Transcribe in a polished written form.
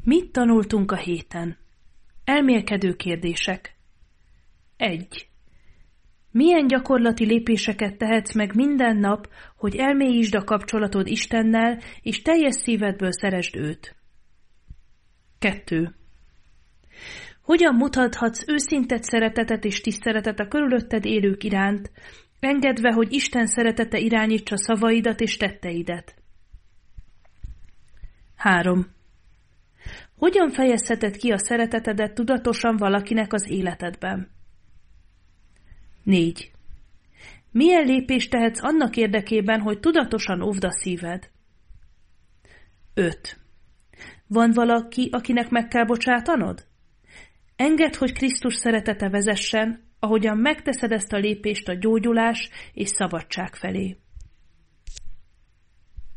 Mit tanultunk a héten? Elmélkedő kérdések. 1. Milyen gyakorlati lépéseket tehetsz meg minden nap, hogy elmélyítsd a kapcsolatod Istennel, és teljes szívedből szeresd őt? 2. Hogyan mutathatsz őszinte szeretetet és tiszteletet a körülötted élők iránt, engedve, hogy Isten szeretete irányítsa szavaidat és tetteidet? 3. Hogyan fejezheted ki a szeretetedet tudatosan valakinek az életedben? 4. Milyen lépést tehetsz annak érdekében, hogy tudatosan óvd a szíved? 5. Van valaki, akinek meg kell bocsátanod? Engedd, hogy Krisztus szeretete vezessen, ahogyan megteszed ezt a lépést a gyógyulás és szabadság felé.